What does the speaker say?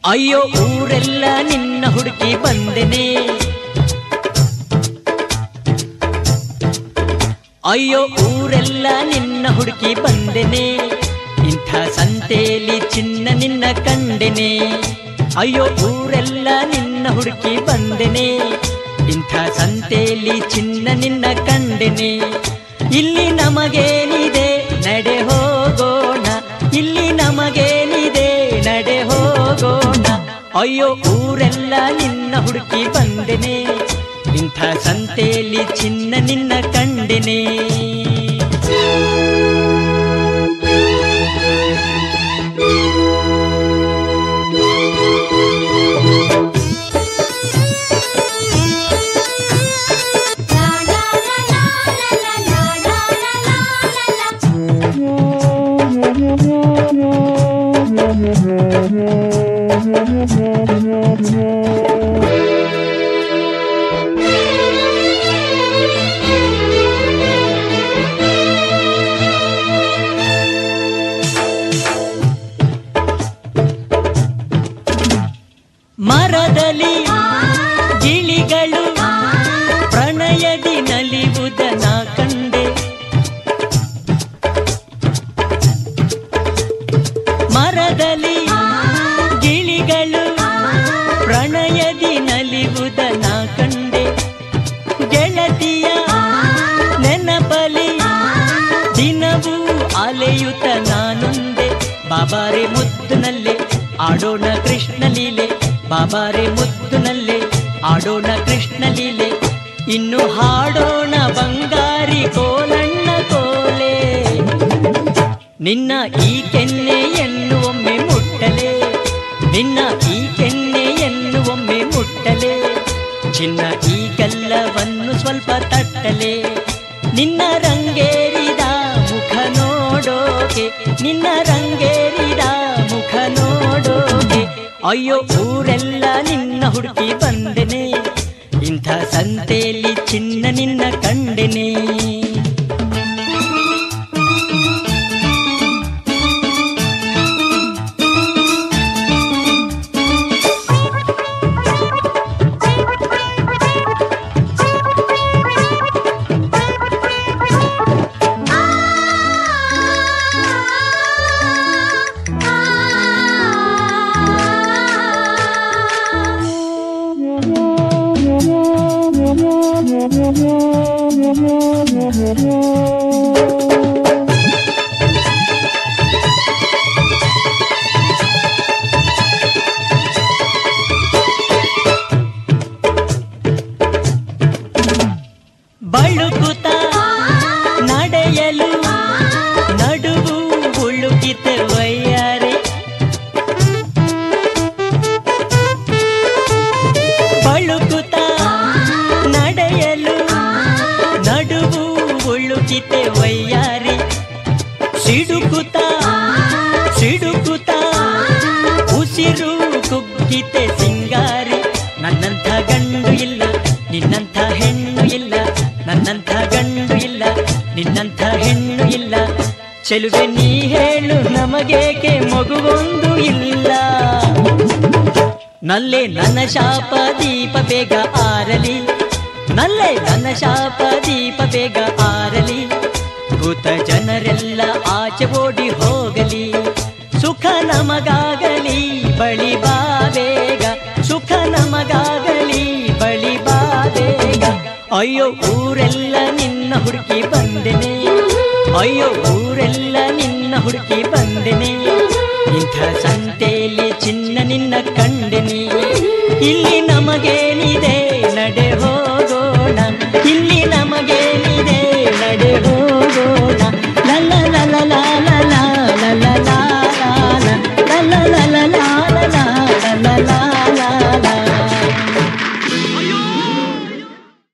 ಅಯ್ಯೋ ಊರೆಲ್ಲ ನಿನ್ನ ಹುಡುಕಿ ಬಂದೆನೆ, ಅಯ್ಯೋ ಊರೆಲ್ಲ ನಿನ್ನ ಹುಡುಕಿ ಬಂದೆನೆ, ಇಂಥ ಸಂತೆಯಲ್ಲಿ ಚಿನ್ನ ನಿನ್ನ ಕಂಡೆನೆ. ಅಯ್ಯೋ ಊರೆಲ್ಲ ನಿನ್ನ ಹುಡುಕಿ ಬಂದೆನೆ, ಇಂಥ ಸಂತೆಯಲ್ಲಿ ಚಿನ್ನ ನಿನ್ನ ಕಂಡೆನೆ. ಇಲ್ಲಿ ನಮಗೇನಿದೆ ನಡೆ ಹೋಗೋಣ, ಇಲ್ಲಿ ನಮಗೇನಿದೆ ನಡೆ ಹೋಗೋಣ. ಅಯ್ಯೋ ಊರೆಲ್ಲ ನಿನ್ನ ಹುಡುಕಿ ಬಂದೆನೆ, ಇಂಥ ಸಂತೆಯಲ್ಲಿ ಚಿನ್ನ ನಿನ್ನ ಕಂಡೆನೆ. ಮರದಲ್ಲಿ ಗಿಳಿಗಳು ಪ್ರಣಯದಿ ನಲಿವುದನ ಕಂಡೆ, ಮರದಲ್ಲಿ ಗಿಳಿಗಳು ಪ್ರಣಯದಿ ನಲಿವುದನ ಕಂಡೆ. ಗೆಳತಿಯ ನೆನಪಲಿ ದಿನವೂ ಅಲೆಯುತ್ತ ನಾನೊಂದೆ. ಬಾಬಾರೆ ಮುದ್ದುನಲ್ಲೇ ಆಡೋಣ ಕೃಷ್ಣ ಲೀಲೆ, ಬಾಬಾರೆ ಮುದ್ದುನಲ್ಲೇ ಆಡೋಣ ಕೃಷ್ಣ ಲೀಲೆ. ಇನ್ನು ಹಾಡೋಣ ಬಂಗಾರಿ ಕೋಲಣ್ಣ ಕೋಲೆ, ನಿನ್ನ ಈ ಕೆನ್ನೆಯನ್ನು ಒಮ್ಮೆ ಮುಟ್ಟಲೆ, ನಿನ್ನ ಈ ಕೆನ್ನೆಯನ್ನು ಒಮ್ಮೆ ಮುಟ್ಟಲೆ. ಚಿನ್ನ ಈ ಗಲ್ಲವನ್ನು ಸ್ವಲ್ಪ ತಟ್ಟಲೆ, ನಿನ್ನ ರಂಗೇರಿದ ಮುಖ ನೋಡೋಕೆ, ನಿನ್ನ ರಂಗೇರಿದ ಮುಖ ನೋಡೋಕೆ. ಅಯ್ಯೋ ಊರೆಲ್ಲ ನಿನ್ನ ಹುಡುಕಿ ಬಂದೆನೆ, ಇಂಥ ಸಂತೆಯಲ್ಲಿ ಚಿನ್ನ ನಿನ್ನ ಕಂಡೆನೆ. ಬಳುಕುತ ನಡೆಯಲು ನಡುವು ಉಳುಕಿತೆ ವಯ್ಯಾರೆ, ಬಳುಕುತ ನಡೆಯಲು ನಡುವು ಉಳುಕಿತೆ ವಯ್ಯಾರೆ. ಸಿಡುಕುತ ಸಿಡುಕುತ ಉಸಿರು ಕುಗ್ಗಿತೆ ಸಿಂಗಾರಿ. ನನ್ನಂಥ ಗಂಡು ಇಲ್ಲ, ನಿನ್ನಂಥ ಹೆಣ್ಣು ಇಲ್ಲ, ನನ್ನಂಥ ಗಂಡು ಇಲ್ಲ, ನಿನ್ನಂಥ ಹೆಣ್ಣು ಇಲ್ಲ. ಚೆಲುವೆ ನೀ ಹೇಳು ನಮಗೇಕೆ ಮಗುವೊಂದು ಇಲ್ಲ. ನಲ್ಲೆ ನನ್ನ ಶಾಪ ದೀಪ ಬೇಗ ಆರಲಿ, ನಲ್ಲೆ ನನ್ನ ಶಾಪ ದೀಪ ಬೇಗ ಆರಲಿ. ಭೂತ ಜನರೆಲ್ಲ ಆಚೆ ಓಡಿ ಹೋಗಲಿ, ಸುಖ ನಮಗಾಗಲಿ ಬಳಿ ಬಾ ಬೇಗ, ಸುಖ ನಮಗಾಗಲಿ ಬಳಿ ಬಾ ಬೇಗ. ಅಯ್ಯೋ ಊರೆಲ್ಲ ನಿನ್ನ ಹುಡುಕಿ ಬಂದೆನೆ, ಅಯ್ಯೋ ಊರೆಲ್ಲ ನಿನ್ನ ಹುಡುಕಿ ಬಂದೆನೆ, ಇಂಥ ಸಂತೆಯಲ್ಲಿ ಚಿನ್ನ ನಿನ್ನ ಕಂಡೆನೆ. ಇಲ್ಲಿ ನಮಗೇನಿದೆ ನಡೆ ಹೋಗೋಣ, ಇಲ್ಲಿ ನಮಗೆ